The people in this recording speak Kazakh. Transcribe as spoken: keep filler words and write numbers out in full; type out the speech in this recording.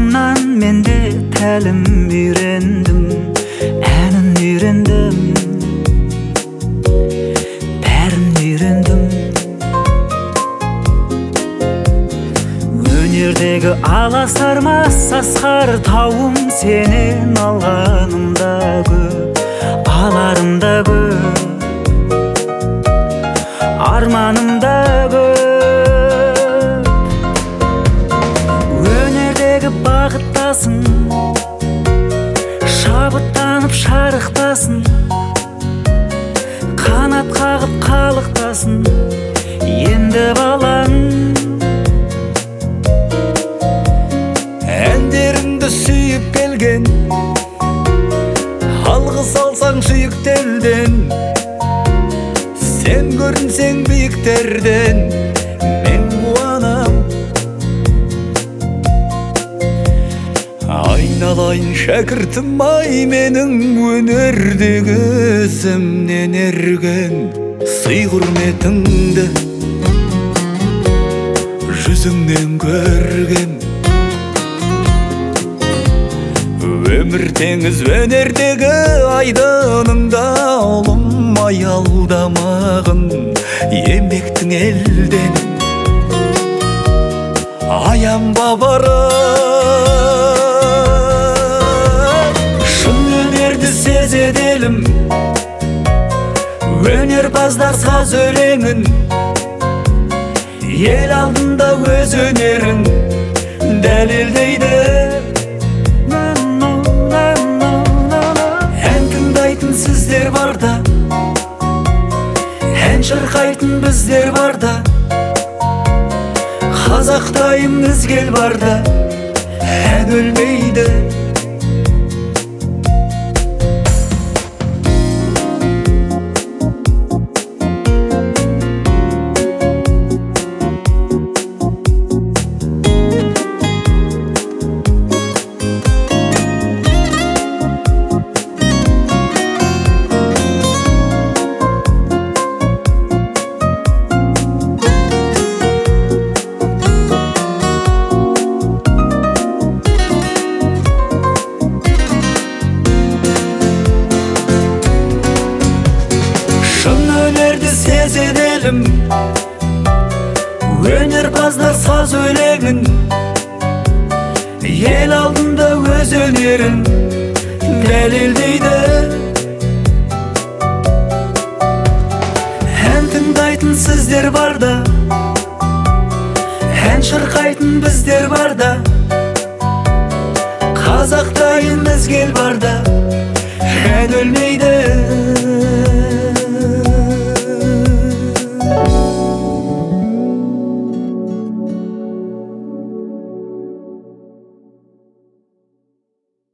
Артыңнан мен де тәлім үйрендім, әнін үйрендім, бәрін үйрендім. Өнердегі аласармас асқар тауым сенен алғанымда көп, аларымда көп, арманымда көп. Өнердегі бағыттасың, шабыттанып шарықтасын, қанат қағып қалықтасын енді балаң. Әндеріңді сүйіп келген, алғыс алсаң сүйіктерден, сен көрінсең биіктерден, мен қуанам. Айналайын шәкіртім ай менің, өнердегі ізімнен ерген сый құрметіңді жүзіңнен көргем. Өмір теңіз өнердегі айдыныңда, ұлым аялдамағын еңбектің елден. Аянба барып, шын өнерді сезеделім, өнерпаздар саз өлеңін, ел алдында өз өнерін дәлелдейді. Сіздер барда, ән шырқайтын біздер барда, қазақтайым ізгел барда, ән өлмейді. Сезеделім, өнерпаздар саз өлеңін, ел алдында өз өнерін дәлелдейді. Ән тыңдайтын сіздер барда, ән шырқайтын біздер барда, қазақтайын ізгел барда, ән өлмейді.